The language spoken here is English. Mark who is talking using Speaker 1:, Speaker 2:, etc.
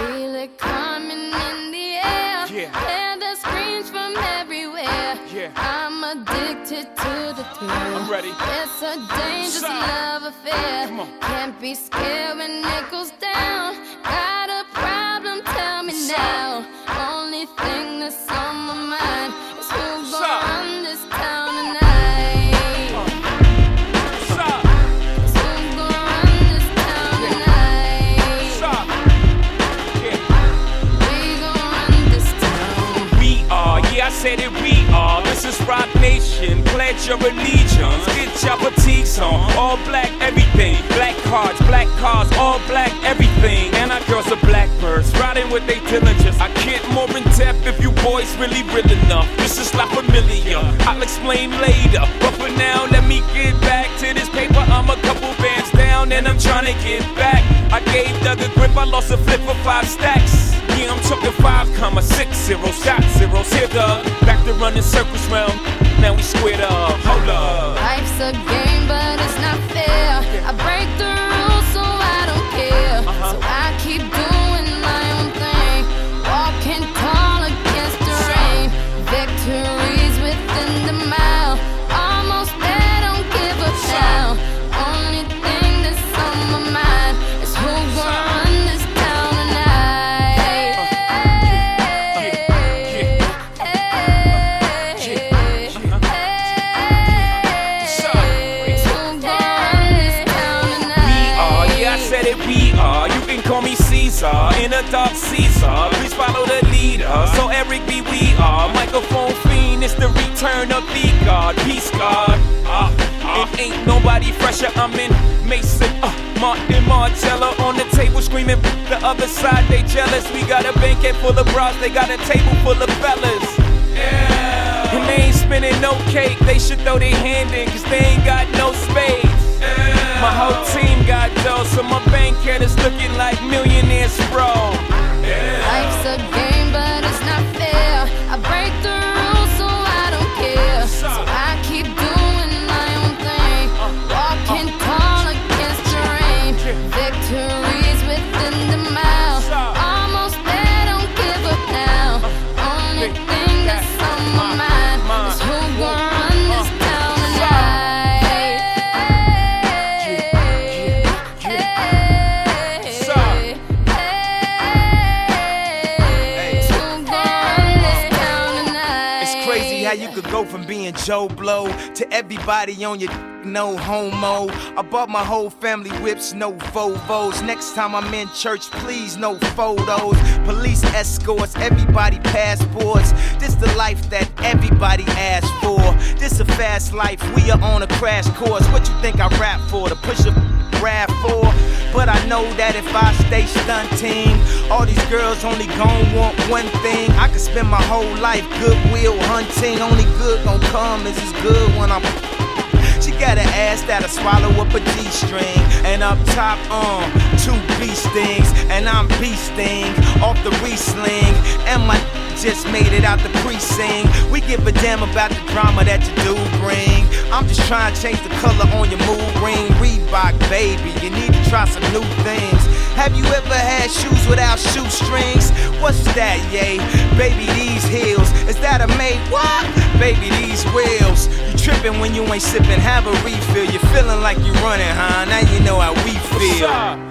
Speaker 1: Feel it coming in the air. Hear the screams from everywhere. I'm addicted to the thrill.
Speaker 2: I'm ready.
Speaker 1: It's a dangerous love affair. Can't be scared when it goes down. Got a problem? Tell me now. Only thing that's on my mind is who's gonna run this town tonight.
Speaker 2: I said it, we are. This is Rock Nation. Pledge your allegiance. Get your fatigues on. All black, everything. Black cars, all black, everything. And our girls are blackbirds, riding with they diligence. I get more in depth if you boys really real enough. This is La Familia. I'll explain later. But for now, let me get back to this paper. I'm a couple bands down and I'm trying to get back. I gave Doug a grip, I lost a flip for 5 stacks. Yeah, I'm talking 5,60 shot zeros. Here, Doug, back to running circles round. Now we squared up. Hold up.
Speaker 1: Life's a game, but it's not fair. I break the rules, so I don't care. So I keep doing my own thing, walking tall against the rain. Victories within the mile, almost there, don't give up now. Only thing that's on my mind is who's gonna run this town tonight.
Speaker 2: We are, you can call me Caesar, in a dark Caesar, please follow the leader. So Eric B, we are, microphone fiend, it's the return of the God, peace God. It ain't nobody fresher, I'm in Mason, Martin Margiela on the table screaming, the other side they jealous. We got a banquet full of bras, they got a table full of fellas. Yeah. And they ain't spinning no cake, they should throw their hand in, cause they ain't got no space. My whole team got dough, so my bank account is looking like millionaires, bro.
Speaker 1: Life's a game, but it's not fair. I break the rules, so I don't care. So I keep doing my own thing, walking tall against the rain. Victories within the mile, almost there, don't give up now. Only thing that's on my mind is who's gonna run this town tonight.
Speaker 3: How you could go from being Joe Blow to everybody on your no homo. I bought my whole family whips, no Volvos. Next time I'm in church, please no photos. Police escorts, everybody passports. This the life that everybody asks for. This a fast life, we are on a crash course. What you think I rap for? To push a RAV4? But I know that if I stay stunting, all these girls only gon' want one thing. I could spend my whole life goodwill hunting. Only good gon' come is as good when I'm. She got an ass that'll swallow up a G-string. And up top, 2 beast things. And I'm beasting off the re-sling. And my just made it out the precinct. We give a damn about the drama that you do bring. I'm just trying to change the color on your mood ring. Reebok, baby, you need to try some new things. Have you ever had shoes without shoestrings? What's that, yay? Baby, these heels, is that a made what? Baby, these wheels. You tripping when you ain't sipping, have a refill. You're feeling like you're running, huh? Now you know how we feel.